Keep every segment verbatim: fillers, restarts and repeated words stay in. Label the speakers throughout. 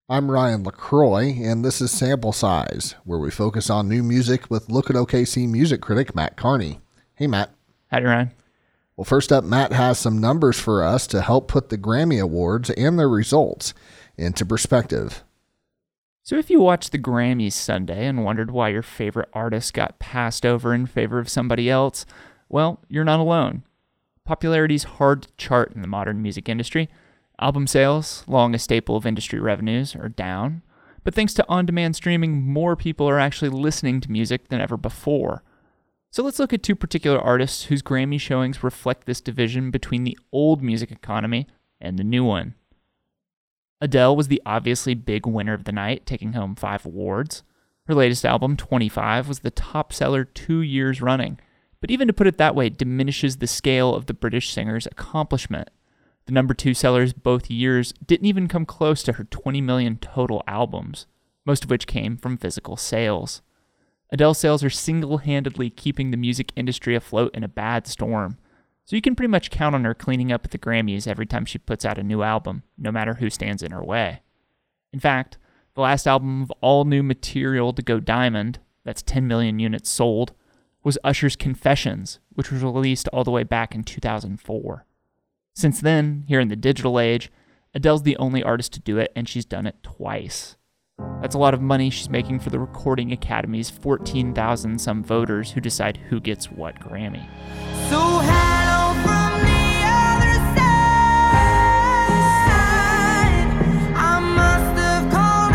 Speaker 1: I'm Ryan LaCroix, and this is Sample Size, where we focus on new music with Look at O K C music critic Matt Carney. Hey, Matt.
Speaker 2: Howdy, Ryan.
Speaker 1: Well, first up, Matt has some numbers for us to help put the Grammy Awards and their results into perspective.
Speaker 2: So if you watched the Grammys Sunday and wondered why your favorite artist got passed over in favor of somebody else, well, you're not alone. Popularity's hard to chart in the modern music industry. Album sales, long a staple of industry revenues, are down. But thanks to on-demand streaming, more people are actually listening to music than ever before. So let's look at two particular artists whose Grammy showings reflect this division between the old music economy and the new one. Adele was the obviously big winner of the night, taking home five awards. Her latest album, twenty-five, was the top seller two years running. But even to put it that way diminishes the scale of the British singer's accomplishment. The number two sellers both years didn't even come close to her twenty million total albums, most of which came from physical sales. Adele's sales are single-handedly keeping the music industry afloat in a bad storm, so you can pretty much count on her cleaning up at the Grammys every time she puts out a new album, no matter who stands in her way. In fact, the last album of all new material to go diamond, that's ten million units sold, was Usher's Confessions, which was released all the way back in two thousand four. Since then, here in the digital age, Adele's the only artist to do it, and she's done it twice. That's a lot of money she's making for the Recording Academy's fourteen thousand some voters who decide who gets what Grammy.
Speaker 3: So hello from the other side. I must have called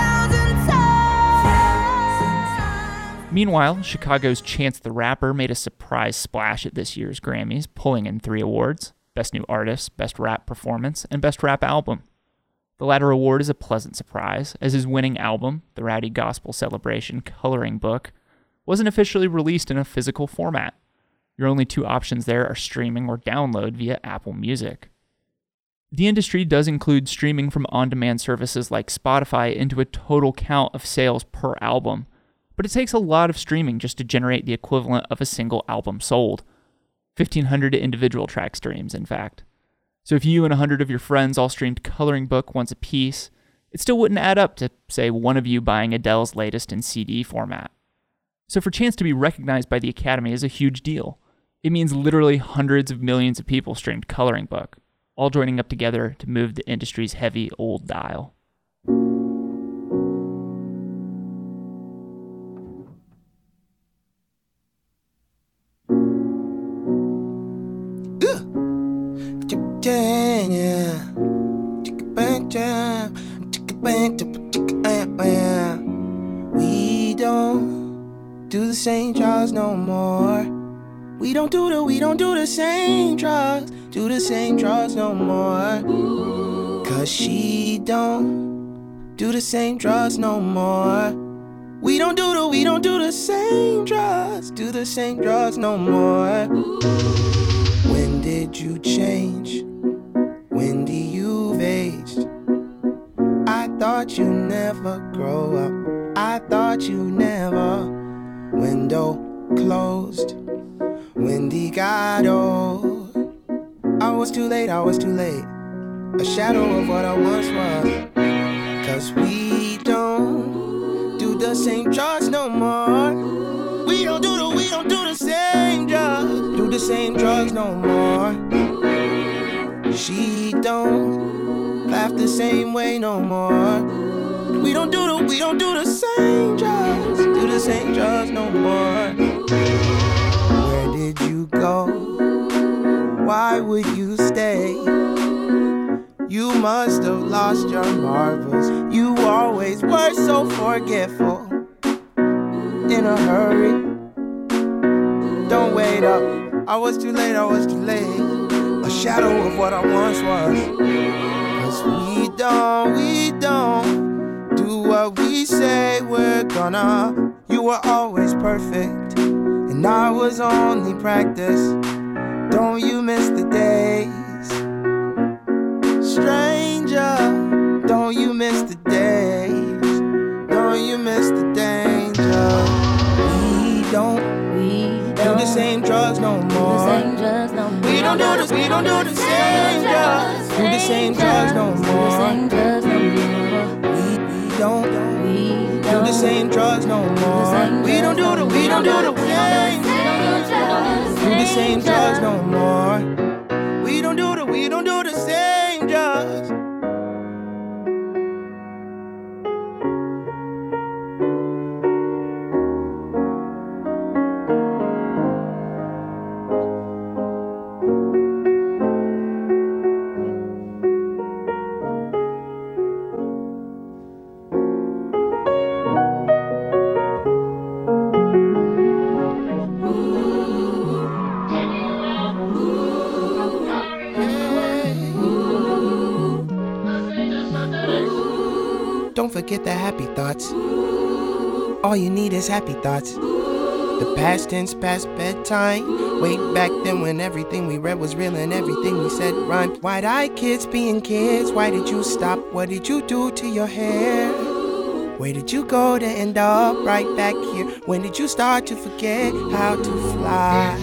Speaker 3: a thousand times.
Speaker 2: Meanwhile, Chicago's Chance the Rapper made a surprise splash at this year's Grammys, pulling in three awards: Best New Artist, Best Rap Performance, and Best Rap Album. The latter award is a pleasant surprise, as his winning album, The Rowdy Gospel Celebration Coloring Book, wasn't officially released in a physical format. Your only two options there are streaming or download via Apple Music. The industry does include streaming from on-demand services like Spotify into a total count of sales per album, but it takes a lot of streaming just to generate the equivalent of a single album sold. fifteen hundred individual track streams, in fact. So if you and one hundred of your friends all streamed Coloring Book once a piece, it still wouldn't add up to, say, one of you buying Adele's latest in C D format. So for Chance to be recognized by the Academy is a huge deal. It means literally hundreds of millions of people streamed Coloring Book, all joining up together to move the industry's heavy old dial.
Speaker 4: We don't do the same drugs no more. We don't do the, we don't do the same drugs, do the same drugs no more. Cause she don't do the same drugs no more. We don't do the, we don't do the same drugs, do the same drugs no more. When did you change? When do you've aged? I thought you never grow up. I thought you never. Window closed. Wendy got old. I was too late, I was too late. A shadow of what I once was. Cause we don't do the same drugs no more. We don't do the, we don't do the same drugs. Do the same drugs no more. She don't laugh the same way no more. We don't do the, we don't do the same drugs. Do the same drugs no more. Where did you go? Why would you stay? You must have lost your marbles. You always were so forgetful. In a hurry. Don't wait up. I was too late, I was too late. A shadow of what I once was. Cause we don't, we don't do what we say we're gonna. You were always perfect, and I was only practice. Don't you miss the days? Stranger, don't you miss the days? Don't you miss the danger? We don't, we don't do the same drugs no more. We don't do this, we don't do the same drugs. Do the same drugs no more. We same drugs no more. We don't do the, we don't do the same. Do the same drugs no more. We don't do the, we don't do the same drugs. Don't forget the happy thoughts. All you need is happy thoughts. The past tense, past bedtime. Way back then when everything we read was real and everything we said rhymed. Wide-eyed kids being kids. Why did you stop? What did you do to your hair? Where did you go to end up right back here? When did you start to forget how to fly?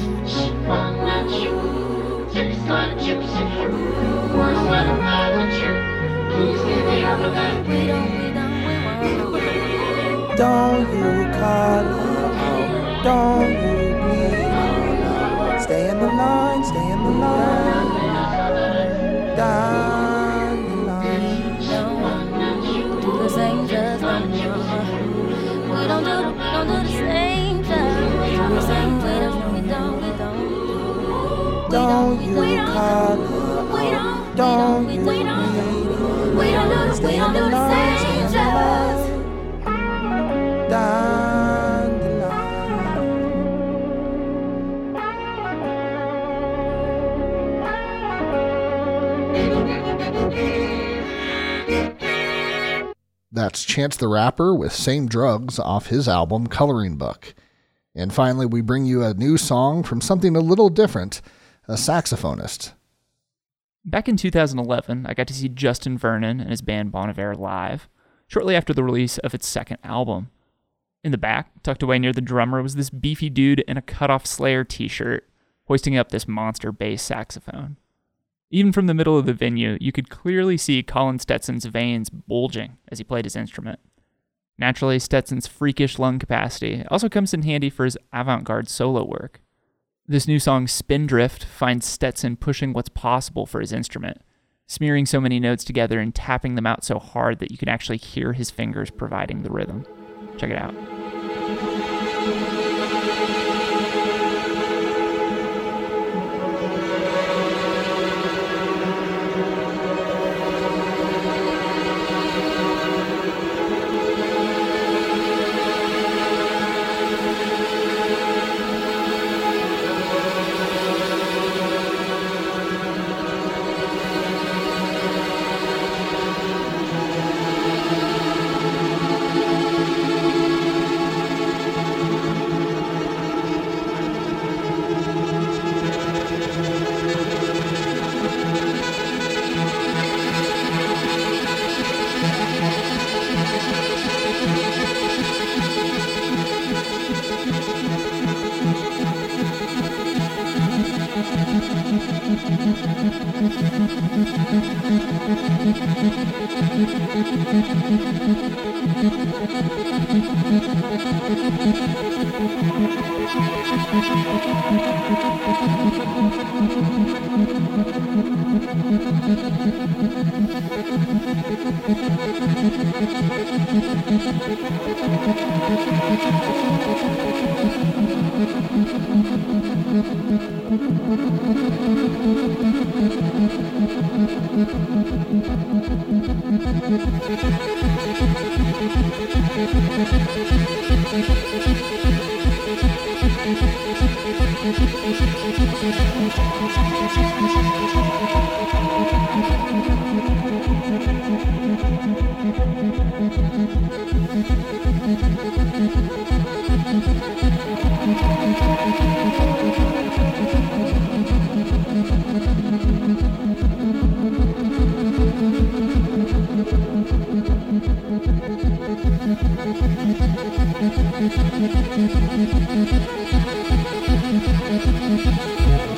Speaker 4: Don't you call me out, don't you please. Stay in the line, stay in the line. Down the line.
Speaker 5: Do the same just no more. We don't do, we don't do the same just. Do the same, we don't, we don't, we don't.
Speaker 4: Don't you call me out, don't you please.
Speaker 5: We don't do,
Speaker 4: Stay
Speaker 5: we
Speaker 4: in
Speaker 5: don't
Speaker 4: the
Speaker 5: do the
Speaker 4: line,
Speaker 5: same
Speaker 4: stay in the line.
Speaker 5: just.
Speaker 4: Down the line.
Speaker 1: That's Chance the Rapper with Same Drugs off his album Coloring Book. And finally, we bring you a new song from something a little different, a saxophonist.
Speaker 2: Back in two thousand eleven, I got to see Justin Vernon and his band Bon Iver live, shortly after the release of its second album. In the back, tucked away near the drummer, was this beefy dude in a cut-off Slayer t-shirt, hoisting up this monster bass saxophone. Even from the middle of the venue, you could clearly see Colin Stetson's veins bulging as he played his instrument. Naturally, Stetson's freakish lung capacity also comes in handy for his avant-garde solo work. This new song, Spindrift, finds Stetson pushing what's possible for his instrument, smearing so many notes together and tapping them out so hard that you can actually hear his fingers providing the rhythm. Check it out.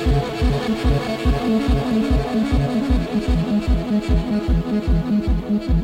Speaker 5: Thank you.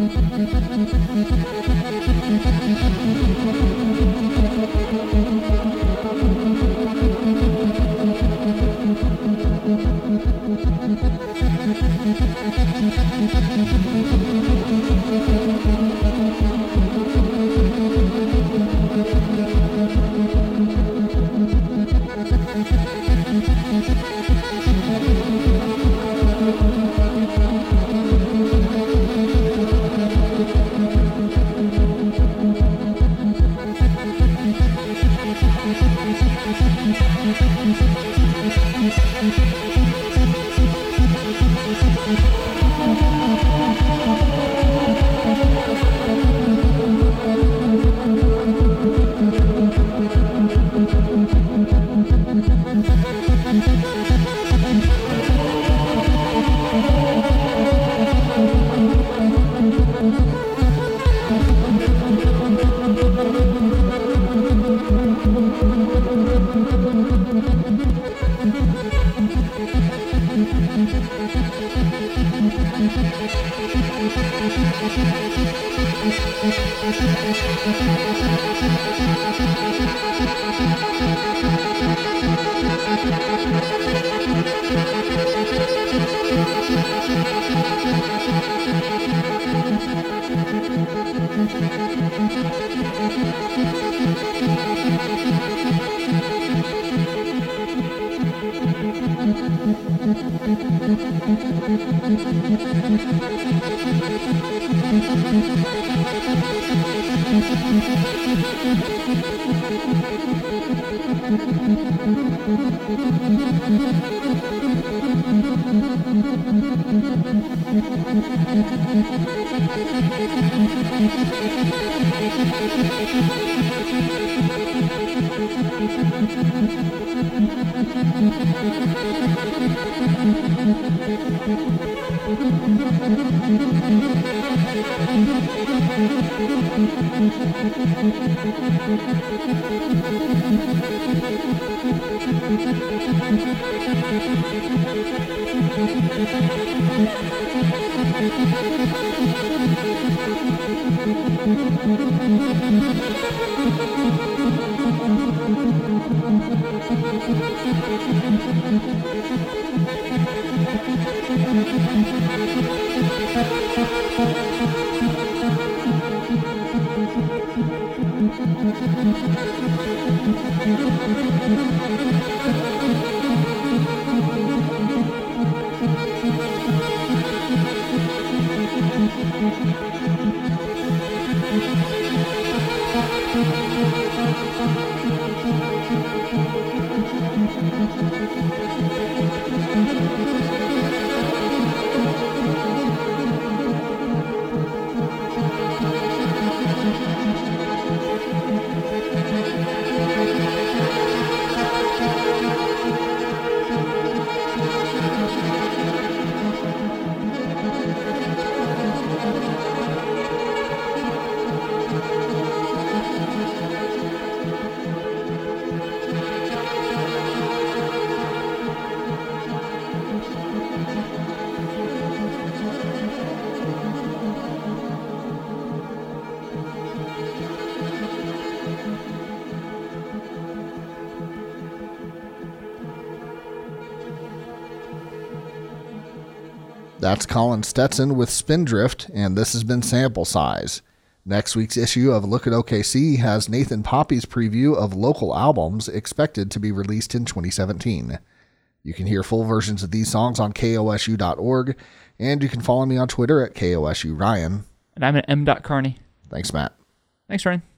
Speaker 1: That's Colin Stetson with Spindrift, and this has been Sample Size. Next week's issue of Look at O K C has Nathan Poppy's preview of local albums expected to be released in twenty seventeen. You can hear full versions of these songs on K O S U dot org, and you can follow me on Twitter at K O S U Ryan.
Speaker 2: And I'm at M. Carney.
Speaker 1: Thanks, Matt.
Speaker 2: Thanks, Ryan.